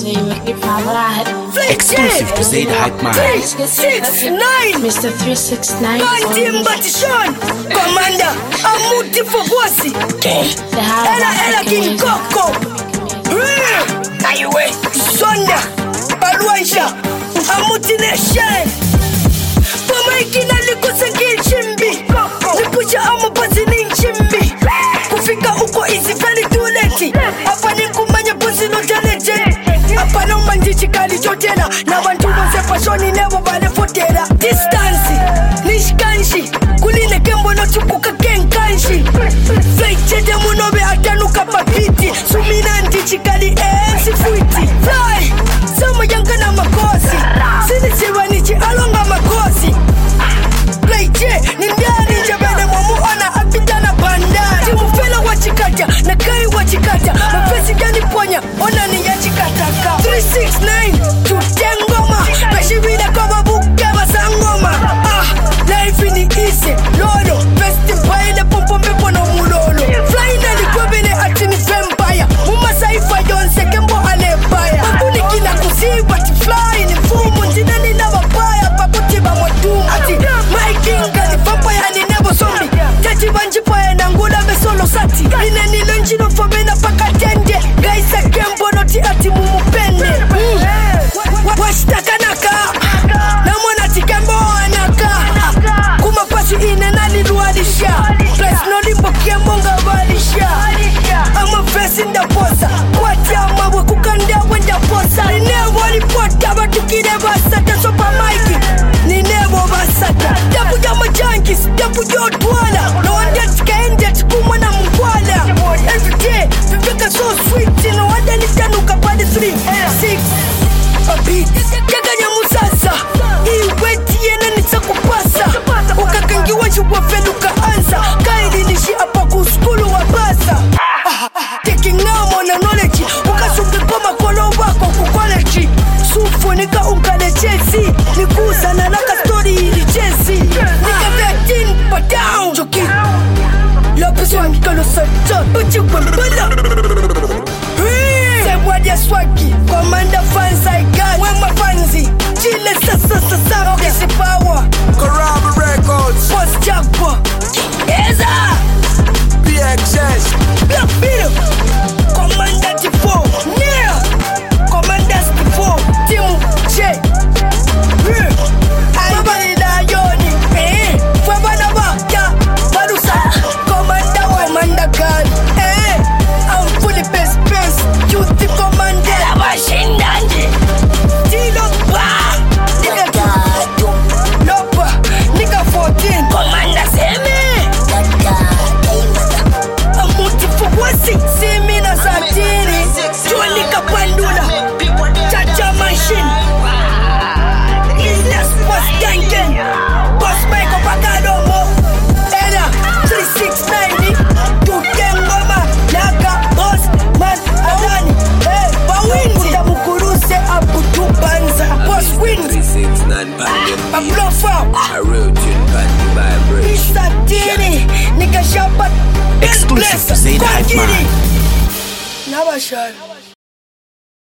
Exclusive to Zaid Hype Man. 369 Mr. 369 Bantim Batishon Commander Amuti Fokwasi Ela King Koko Kaiwe Sonda Baluansha Amuti Nation Pamaikina likose Chimbi Nikusha amapazi ni Chimbi Kufika uko easy very too late Hapa ni kumanya pussy no talente Hapa no manjichi kali chotela Na bantu wose pashoni nebo bale fotela Distance Nishkanshi Kuline kembo no chukuka kenkanshi Flight chete munobe atanuka papiti Sumina ndichi kali sifuiti Fly Sama yanga na makosi Sini siwa nichi alonga makosi Flight che Nindiani jabene mwamu ana apitana bandari Timu fela wachikata Na kai wachikata Mapesi gani ponya Ona ni ya chikataka 369 Tutengoma Peshivida kama buke basangoma Life ni easy Lolo Best paile pompo mepo no mulolo Flying ali kwebele ati ni vampire Muma saifa yonse kembo anebaya Mabuni kila kuziba ti fly ni fumu Ntina ni na wapaya Pakutiba motumu Ati my king kani vampire ni nebo zombie Tati banjipaya na ngula besolo sati Ine ni lonjino fomena paka tende Gaisa kembo noti ati mumupende Washtaka naka Na mwana tikembo anaka Kuma pasi ine nani lualisha Plus no limbo kiemonga walisha Ama fesi nda posa Kwati amawe kukanda wenda posa Ninevo alipota batukide basata Sopa maiki Ninevo basata Dabu jama jankis Dabu jotwala No wanda tikaende tikumwa na mkwala Everyday Viveka so sweet No wanda nitanuka padi 3, 6 A beat Kaganya musasa Iweti yena nisa kupasa Ukakangiwa juwa feluka ansa Kaili nishi apa kuskulu wa basa Taking now on knowledge Ukasuke koma kolo wako kukolechi Sufu nika unkale Chelsea Nikuza na naka story ili Chelsea Nika 13 pa down Joki Lopez wangi kalo sata Uchi wembala Semwadia swagi Commander fans I got Wema fanzi Chile sasa Okisi power Karama Records Boss Jaguar Eza PXS Black Beetle Commander T4 Yeah Commanders T4 Team J Babali da yoni Fabana baka Balusa Commander Commander God I'm fully best Duty Commander Abashindanje Tilo Ba Nigga Lopa Nigga 14 Commander Semi Amuti Fukwasi Semi na Satiri Juali Kapandula Chacha Machine Ilas Boss Gangen Boss Michael Pagadomo Era 369 Tutengoma Laka Boss Man Adani Bawindi Tamukuruse Abutu Banza Boss Wind 369 Bandem Ablofa I wrote you Bandi Vibration Satiri Nika Shabat Exclusive to Zaid Hype Man. Nabashar